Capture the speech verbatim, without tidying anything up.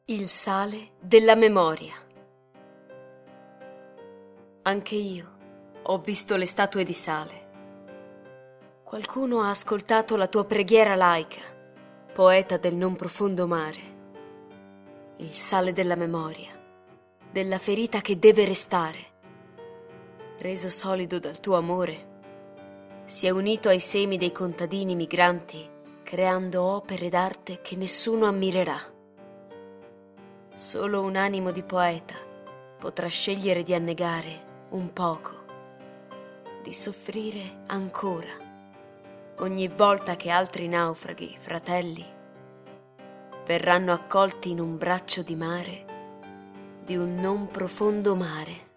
Il sale della memoria. Anche io ho visto le statue di sale. Qualcuno ha ascoltato la tua preghiera laica, poeta del non profondo mare. Il sale della memoria, della ferita che deve restare, reso solido dal tuo amore, si è unito ai semi dei contadini migranti, creando opere d'arte che nessuno ammirerà. Solo un animo di poeta potrà scegliere di annegare un poco, di soffrire ancora, ogni volta che altri naufraghi, fratelli, verranno accolti in un braccio di mare, di un non profondo mare.